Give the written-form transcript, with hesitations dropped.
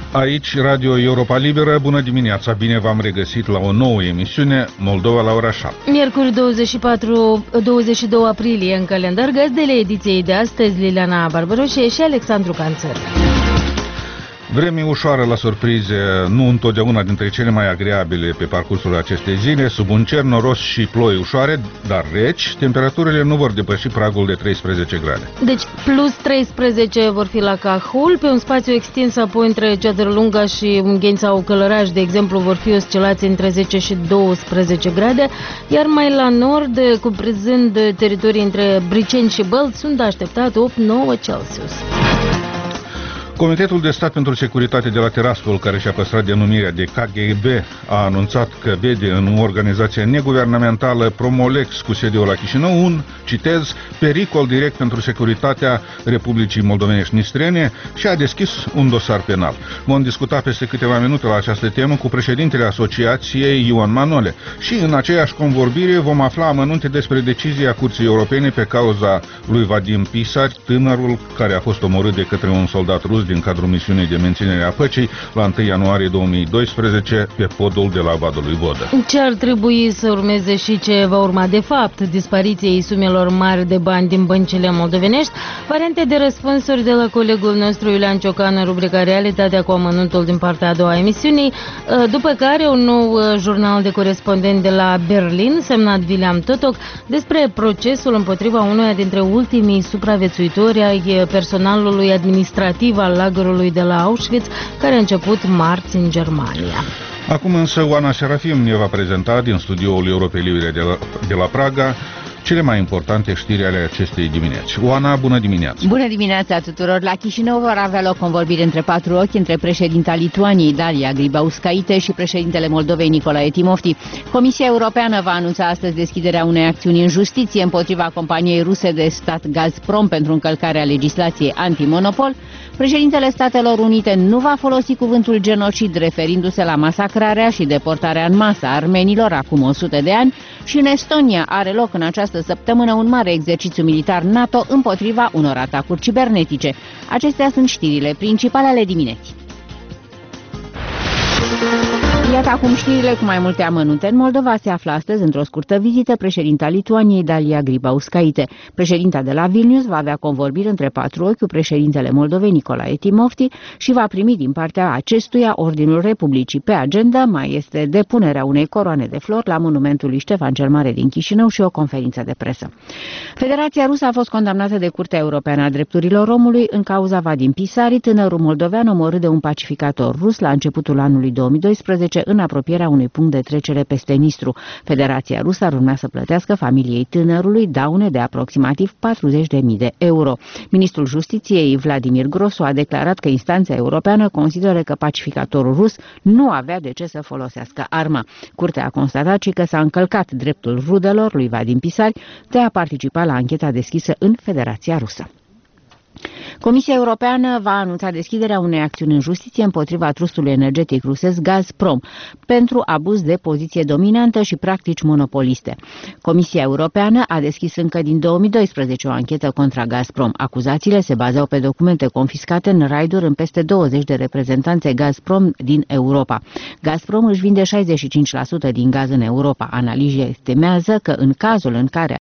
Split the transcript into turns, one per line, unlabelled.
Aici, Radio Europa Liberă, bună dimineața, bine v-am regăsit la o nouă emisiune, Moldova la ora 7.
Miercuri 22 aprilie în calendar, gazdele ediției de astăzi, Liliana Barbaroșe și Alexandru Canțăr.
Vreme ușoară la surprize, nu întotdeauna dintre cele mai agreabile pe parcursul acestei zile, sub un cer noros și ploi ușoare, dar reci, temperaturile nu vor depăși pragul de 13 grade.
Deci plus 13 vor fi la Cahul, pe un spațiu extins apoi între Ceadărlunga și Ungheni sau Călăraș, de exemplu, vor fi oscilații între 10 și 12 grade, iar mai la nord, cuprinzând teritorii între Briceni și Bălți, sunt așteptat 8-9 Celsius.
Comitetul de Stat pentru Securitate de la Tiraspol, care și-a păstrat denumirea de KGB, a anunțat că vede în organizația neguvernamentală Promolex cu sediul la Chișinău un, citez, pericol direct pentru securitatea Republicii Moldovenești Nistrene și a deschis un dosar penal. Vom discuta peste câteva minute la această temă cu președintele asociației Ioan Manole și în aceeași convorbire vom afla amănunte despre decizia Curții Europene pe cauza lui Vadim Pisari, tânărul care a fost omorât de către un soldat rus din cadrul misiunii de menținere a păcii la 1 ianuarie 2012 pe podul de la Vadul lui Vodă.
Ce ar trebui să urmeze și ce va urma de fapt? Dispariției sumelor mari de bani din băncile moldovenești, variante de răspunsuri de la colegul nostru Iulian Ciocan în rubrica Realitatea cu amănuntul din partea a doua emisiunii, după care un nou jurnal de corespondent de la Berlin, semnat William Totok, despre procesul împotriva unuia dintre ultimii supraviețuitori ai personalului administrativ al lagărului de la Auschwitz, care a început marți în Germania.
Acum însă Oana Serafim ne va prezenta din studioul Europei Libere de la Praga cele mai importante știri ale acestei dimineți. Oana, bună dimineața!
Bună dimineața tuturor! La Chișinău vor avea loc convorbiri între patru ochi între președinta Lituaniei, Dalia Grybauskaite, și președintele Moldovei, Nicolae Timofti. Comisia Europeană va anunța astăzi deschiderea unei acțiuni în justiție împotriva companiei ruse de stat Gazprom pentru încălcarea legislației antimonopol. Președintele Statelor Unite nu va folosi cuvântul genocid, referindu-se la masacrarea și deportarea în masă a armenilor acum 100 de ani, și în Estonia are loc în această săptămână un mare exercițiu militar NATO împotriva unor atacuri cibernetice. Acestea sunt știrile principale ale dimineții. Iată acum știrile cu mai multe amănunte. În Moldova se află astăzi într-o scurtă vizită președinta Lituaniei, Dalia Grybauskaite. Președinta de la Vilnius va avea convorbiri între patru ochi cu președintele Moldovei, Nicolae Timofti, și va primi din partea acestuia Ordinul Republicii. Pe agenda mai este depunerea unei coroane de flori la monumentul lui Ștefan cel Mare din Chișinău și o conferință de presă. Federația Rusă a fost condamnată de Curtea Europeană a Drepturilor Omului în cauza Vadim Pisari, tânărul moldovean omorât de un pacificator rus la începutul anului 2012 în apropierea unui punct de trecere peste Nistru. Federația Rusă ar urma să plătească familiei tânărului daune de aproximativ 40.000 de euro. Ministrul Justiției, Vladimir Grosu, a declarat că instanța europeană consideră că pacificatorul rus nu avea de ce să folosească arma. Curtea a constatat și că s-a încălcat dreptul rudelor lui Vadim Pisari de a participa la ancheta deschisă în Federația Rusă. Comisia Europeană va anunța deschiderea unei acțiuni în justiție împotriva trustului energetic rusesc Gazprom pentru abuz de poziție dominantă și practici monopoliste. Comisia Europeană a deschis încă din 2012 o anchetă contra Gazprom. Acuzațiile se bazau pe documente confiscate în raiduri în peste 20 de reprezentanțe Gazprom din Europa. Gazprom își vinde 65% din gaz în Europa. Analize estimează că în cazul în care